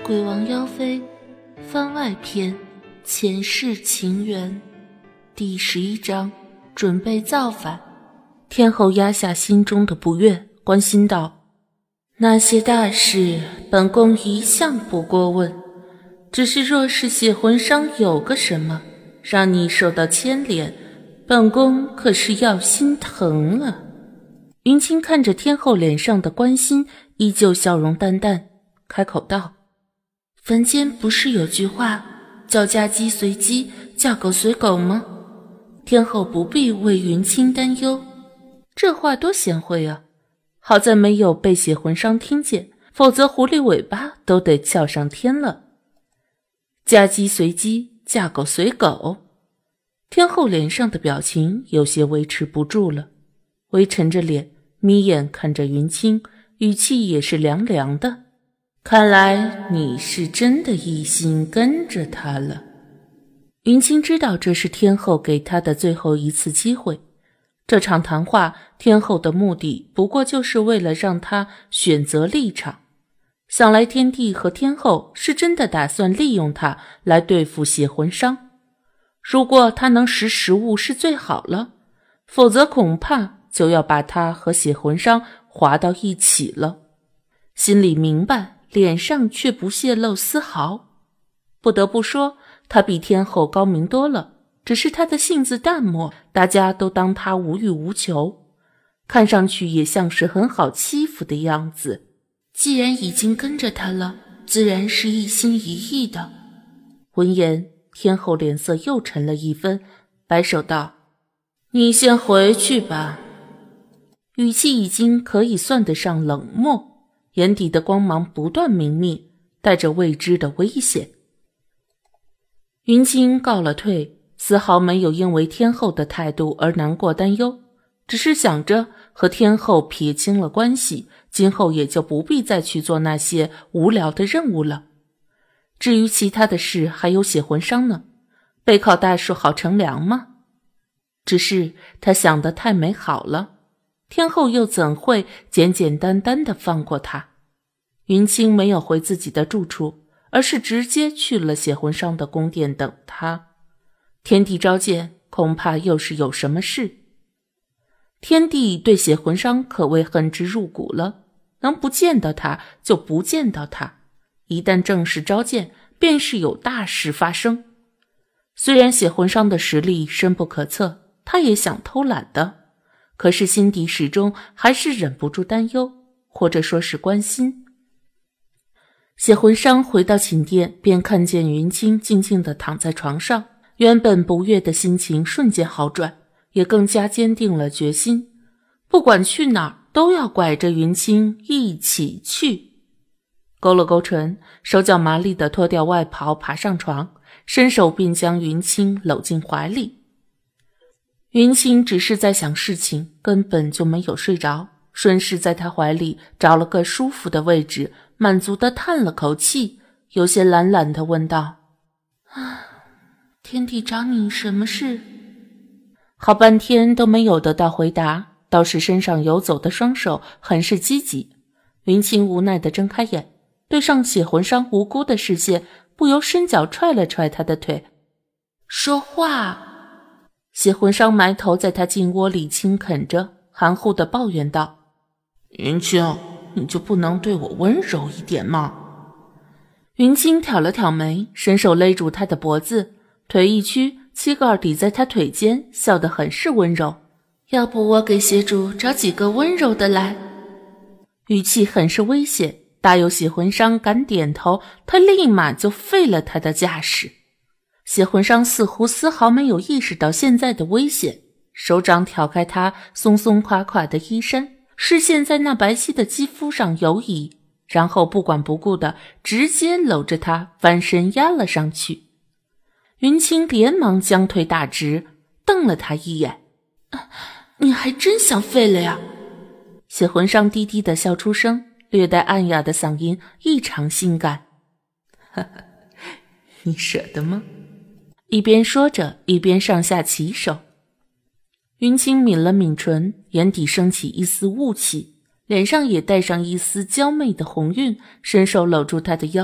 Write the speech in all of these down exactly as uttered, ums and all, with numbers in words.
鬼王妖妃番外篇前世情缘第十一章准备造反。天后压下心中的不悦，关心道：那些大事本宫一向不过问，只是若是血魂商有个什么让你受到牵连，本宫可是要心疼了。云清看着天后脸上的关心，依旧笑容淡淡，开口道：凡间不是有句话叫嫁鸡随鸡，嫁狗随狗吗？天后不必为云清担忧。这话多贤惠啊，好在没有被血魂商听见，否则狐狸尾巴都得翘上天了。嫁鸡随鸡，嫁狗随狗。天后脸上的表情有些维持不住了，微沉着脸，眯眼看着云清，语气也是凉凉的。看来你是真的一心跟着他了。云清知道这是天后给他的最后一次机会，这场谈话天后的目的不过就是为了让他选择立场。想来天帝和天后是真的打算利用他来对付血魂商，如果他能识时务是最好了，否则恐怕就要把他和血魂商划到一起了。心里明白，脸上却不泄露丝毫。不得不说，他比天后高明多了，只是他的性子淡漠，大家都当他无欲无求，看上去也像是很好欺负的样子。既然已经跟着他了，自然是一心一意的。闻言，天后脸色又沉了一分，摆手道：你先回去吧。语气已经可以算得上冷漠，眼底的光芒不断明灭，带着未知的危险。云清告了退，丝毫没有因为天后的态度而难过担忧，只是想着和天后撇清了关系，今后也就不必再去做那些无聊的任务了。至于其他的事，还有血魂商呢，背靠大树好乘凉吗？只是他想得太美好了，天后又怎会简简单单地放过他？云清没有回自己的住处，而是直接去了血魂商的宫殿等他。天帝召见，恐怕又是有什么事。天帝对血魂商可谓恨之入骨了，能不见到他就不见到他，一旦正式召见，便是有大事发生。虽然血魂商的实力深不可测，他也想偷懒的，可是心底始终还是忍不住担忧，或者说是关心。血魂商回到寝殿，便看见云清静静地躺在床上，原本不悦的心情瞬间好转，也更加坚定了决心，不管去哪儿都要拐着云清一起去。勾了勾唇，手脚麻利地脱掉外袍，爬上床，伸手便将云清搂进怀里。云清只是在想事情，根本就没有睡着，顺势在他怀里找了个舒服的位置，满足地叹了口气，有些懒懒地问道：啊，天帝找你什么事？好半天都没有得到回答，倒是身上游走的双手很是积极。云清无奈地睁开眼，对上血魂商无辜的视线，不由伸脚踹了踹他的腿。说话！血魂商埋头在他颈窝里轻啃着，含糊地抱怨道：云清，你就不能对我温柔一点吗？云清挑了挑眉，伸手勒住他的脖子，腿一屈，膝盖抵在他腿间，笑得很是温柔。要不我给邪主找几个温柔的来？语气很是危险，大有血魂商敢点头，他立马就废了他的架势。血魂商似乎丝毫没有意识到现在的危险，手掌挑开他松松垮垮的衣衫，视线在那白皙的肌肤上游移，然后不管不顾的直接搂着他翻身压了上去。云清连忙将腿打直，瞪了他一眼：啊，你还真想废了呀？血魂商低低的笑出声，略带暗哑的嗓音异常性感。哈哈，你舍得吗？一边说着，一边上下其手。云清抿了抿唇，眼底升起一丝雾气，脸上也带上一丝娇媚的红晕，伸手搂住他的腰，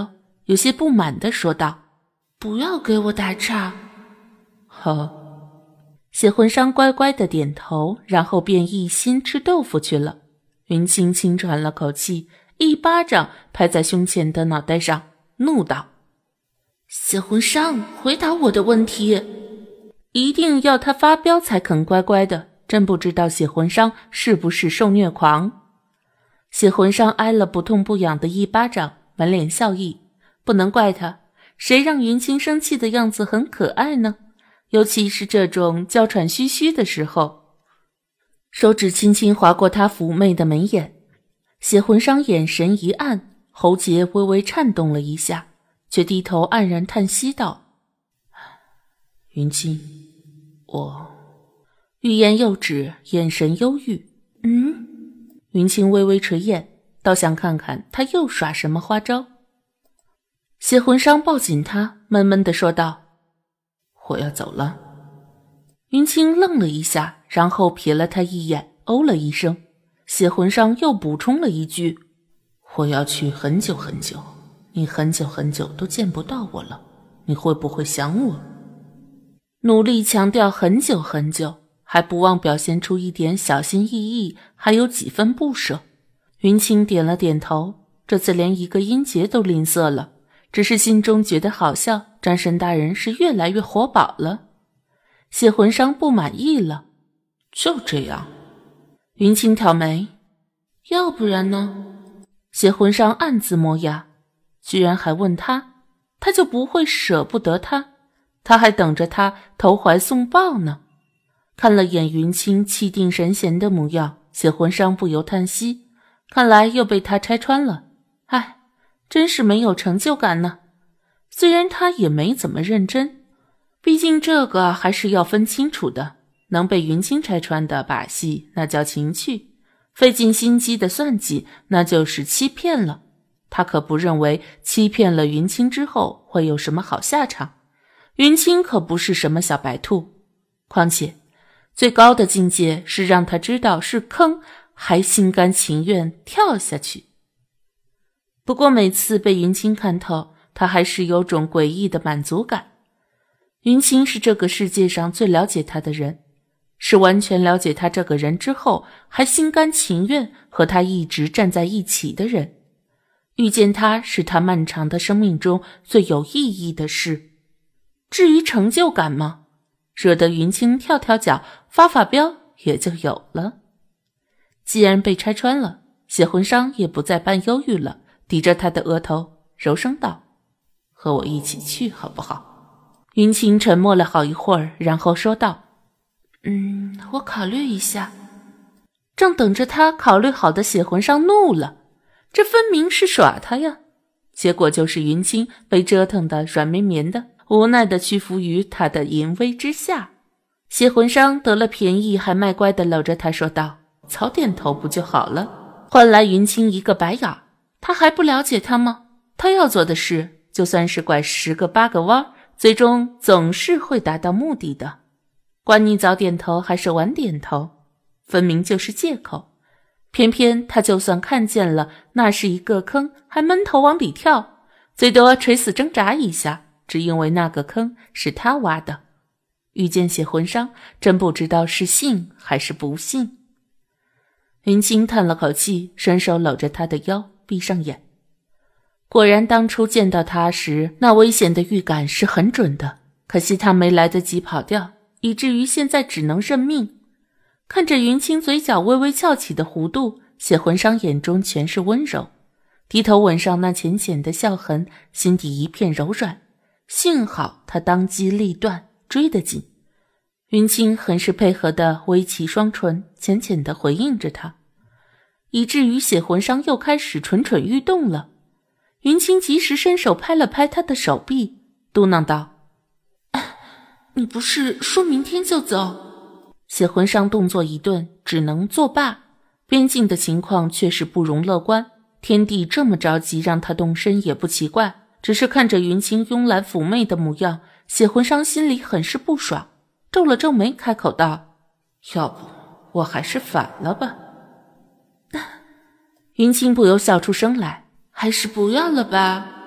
有些不满地说道：不要给我打岔。 好。 谢魂商乖乖地点头，然后便一心吃豆腐去了。云清轻喘了口气，一巴掌拍在胸前的脑袋上，怒道：谢魂商，回答我的问题！一定要他发飙才肯乖乖的，真不知道谢魂商是不是受虐狂。谢魂商挨了不痛不痒的一巴掌，满脸笑意。不能怪他，谁让云清生气的样子很可爱呢？尤其是这种娇喘吁吁的时候。手指轻轻划过他妩媚的眉眼，谢魂商眼神一暗，喉结微微颤动了一下，却低头黯然叹息道：云清，我……欲言又止，眼神忧郁。嗯？云清微微垂眼，倒想看看他又耍什么花招。谢魂商抱紧他，闷闷地说道：我要走了。云清愣了一下，然后瞥了他一眼，哦了一声。谢魂商又补充了一句：我要去很久很久，你很久很久都见不到我了，你会不会想我？努力强调很久很久，还不忘表现出一点小心翼翼，还有几分不舍。云清点了点头，这次连一个音节都吝啬了，只是心中觉得好笑，战神大人是越来越活宝了。谢魂商不满意了：就这样？云清挑眉：要不然呢？谢魂商暗自磨牙，居然还问他，他就不会舍不得他？他还等着他投怀送抱呢。看了眼云清气定神闲的模样，谢魂商不由叹息，看来又被他拆穿了。唉，真是没有成就感呢。虽然他也没怎么认真，毕竟这个还是要分清楚的，能被云清拆穿的把戏那叫情趣，费尽心机的算计那就是欺骗了。他可不认为欺骗了云清之后会有什么好下场，云清可不是什么小白兔，况且最高的境界是让他知道是坑，还心甘情愿跳下去。不过每次被云清看透，他还是有种诡异的满足感。云清是这个世界上最了解他的人，是完全了解他这个人之后，还心甘情愿和他一直站在一起的人。遇见他是他漫长的生命中最有意义的事。至于成就感吗？惹得云清跳跳脚发发飙也就有了。既然被拆穿了，谢魂商也不再扮忧郁了，抵着他的额头柔声道：和我一起去好不好？云清沉默了好一会儿，然后说道：嗯，我考虑一下。正等着他考虑好的谢魂商怒了，这分明是耍他呀。结果就是云清被折腾得软绵绵的，无奈地屈服于他的淫威之下。谢魂商得了便宜还卖乖地搂着他说道：早点头不就好了？换来云清一个白眼。他还不了解他吗？他要做的事，就算是拐十个八个弯，最终总是会达到目的的。管你早点头还是晚点头，分明就是借口。偏偏他就算看见了那是一个坑，还闷头往里跳，最多垂死挣扎一下，只因为那个坑是他挖的。遇见谢魂商，真不知道是信还是不信。云清叹了口气，伸手搂着他的腰，闭上眼。果然当初见到他时，那危险的预感是很准的，可惜他没来得及跑掉，以至于现在只能认命。看着云清嘴角微微翘起的弧度，谢魂商眼中全是温柔，低头吻上那浅浅的笑痕，心底一片柔软。幸好他当机立断，追得紧。云清很是配合地微起双唇，浅浅地回应着他，以至于血魂商又开始蠢蠢欲动了。云清及时伸手拍了拍他的手臂，嘟囔道：你不是说明天就走？血魂商动作一顿，只能作罢。边境的情况确实不容乐观，天帝这么着急让他动身也不奇怪，只是看着云清慵懒妩媚的模样，血魂商心里很是不爽，皱了皱眉，开口道：要不我还是反了吧。云清不由笑出声来：还是不要了吧。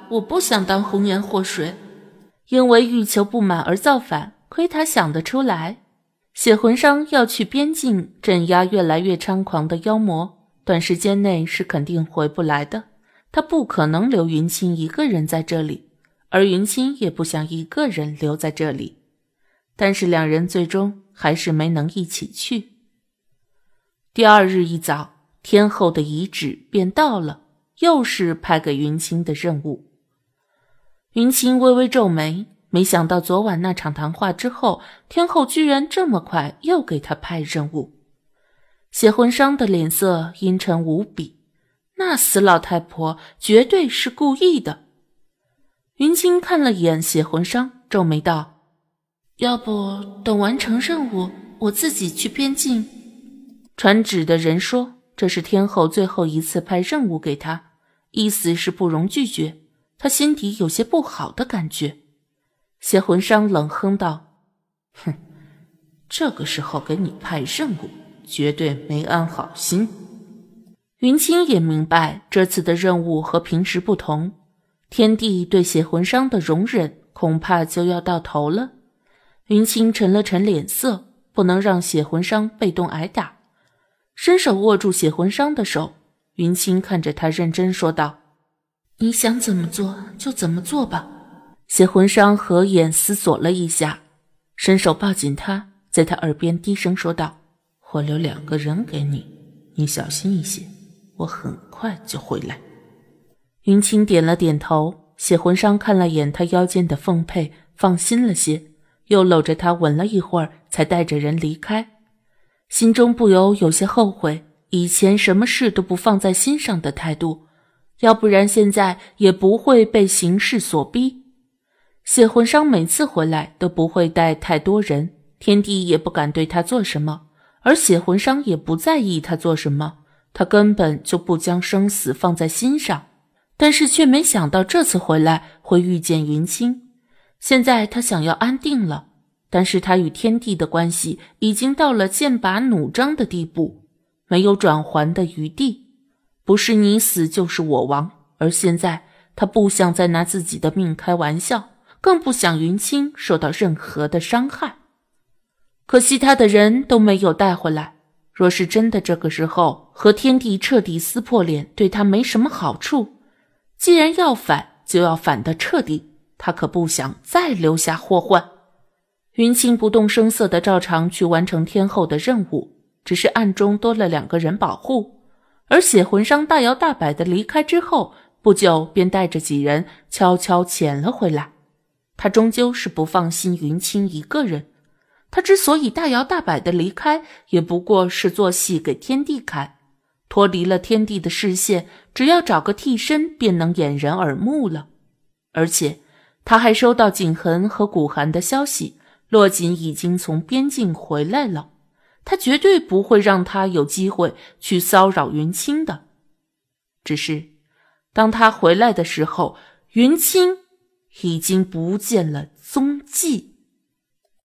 我不想当红颜祸水。因为欲求不满而造反，亏他想得出来。血魂商要去边境镇压越来越猖狂的妖魔，短时间内是肯定回不来的。他不可能留云清一个人在这里，而云清也不想一个人留在这里。但是两人最终还是没能一起去。第二日一早，天后的遗旨便到了，又是派给云清的任务。云清微微皱眉，没想到昨晚那场谈话之后，天后居然这么快又给他派任务。血魂商的脸色阴沉无比，那死老太婆绝对是故意的。云清看了眼血魂商，皱眉道：要不等完成任务，我自己去边境。传旨的人说，这是天后最后一次派任务给他，意思是不容拒绝。他心底有些不好的感觉。血魂商冷哼道：哼，这个时候给你派任务，绝对没安好心。云清也明白这次的任务和平时不同，天帝对血魂商的容忍恐怕就要到头了。云清沉了沉脸色，不能让血魂商被动挨打，伸手握住血魂商的手。云清看着他认真说道：你想怎么做就怎么做吧。血魂商合眼思索了一下，伸手抱紧他，在他耳边低声说道：我留两个人给你，你小心一些，我很快就回来。云清点了点头，血魂商看了眼他腰间的凤佩，放心了些，又搂着他吻了一会儿，才带着人离开。心中不由有些后悔以前什么事都不放在心上的态度，要不然现在也不会被形势所逼。血魂商每次回来都不会带太多人，天帝也不敢对他做什么，而血魂商也不在意他做什么，他根本就不将生死放在心上。但是却没想到这次回来会遇见云清。现在他想要安定了，但是他与天帝的关系已经到了剑拔弩张的地步，没有转圜的余地，不是你死就是我亡。而现在他不想再拿自己的命开玩笑，更不想云清受到任何的伤害。可惜他的人都没有带回来，若是真的这个时候和天帝彻底撕破脸，对他没什么好处。既然要反，就要反得彻底，他可不想再留下祸患。云清不动声色地照常去完成天后的任务，只是暗中多了两个人保护。而血魂商大摇大摆地离开之后，不久便带着几人悄悄潜了回来。他终究是不放心云清一个人，他之所以大摇大摆地离开，也不过是做戏给天帝看，脱离了天帝的视线，只要找个替身便能掩人耳目了。而且他还收到景恒和古寒的消息，洛锦已经从边境回来了，他绝对不会让他有机会去骚扰云清的。只是当他回来的时候，云清已经不见了踪迹。